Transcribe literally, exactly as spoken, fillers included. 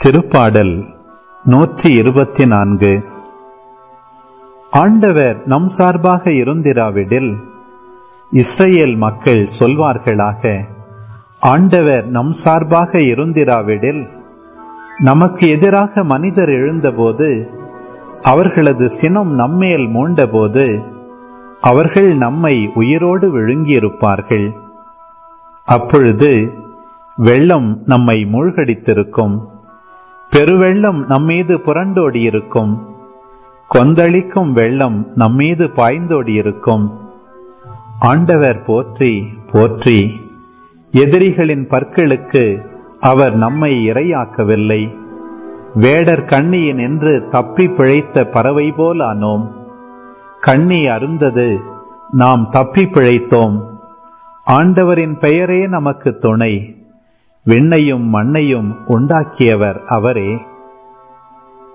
திருப்பாடல் நூற்றி இருபத்தி நான்கு. ஆண்டவர் நம் சார்பாக இருந்திராவிடில் இஸ்ரவேல் மக்கள் சொல்வார்களாக, ஆண்டவர் நம் சார்பாக இருந்திராவிடில் நமக்கு எதிராக மனிதர் எழுந்தபோது, அவர்களது சினம் நம்மேல் மூண்டபோது, அவர்கள் நம்மை உயிரோடு விழுங்கியிருப்பார்கள். அப்பொழுது வெள்ளம் நம்மை மூழ்கடித்திருக்கும், பெருவெள்ளம் நம்மீது புரண்டோடியிருக்கும், கொந்தளிக்கும் வெள்ளம் நம்மீது பாய்ந்தோடியிருக்கும். ஆண்டவர் போற்றி போற்றி, எதிரிகளின் பற்களுக்கு அவர் நம்மை இரையாக்கவில்லை. வேடர் கண்ணியின் என்று தப்பி பிழைத்த பறவை போல் ஆனோம். கண்ணி அருந்தது, நாம் தப்பி பிழைத்தோம். ஆண்டவரின் பெயரே நமக்கு துணை. விண்ணையும் மண்ணையும் உண்டாக்கியவர் அவரே.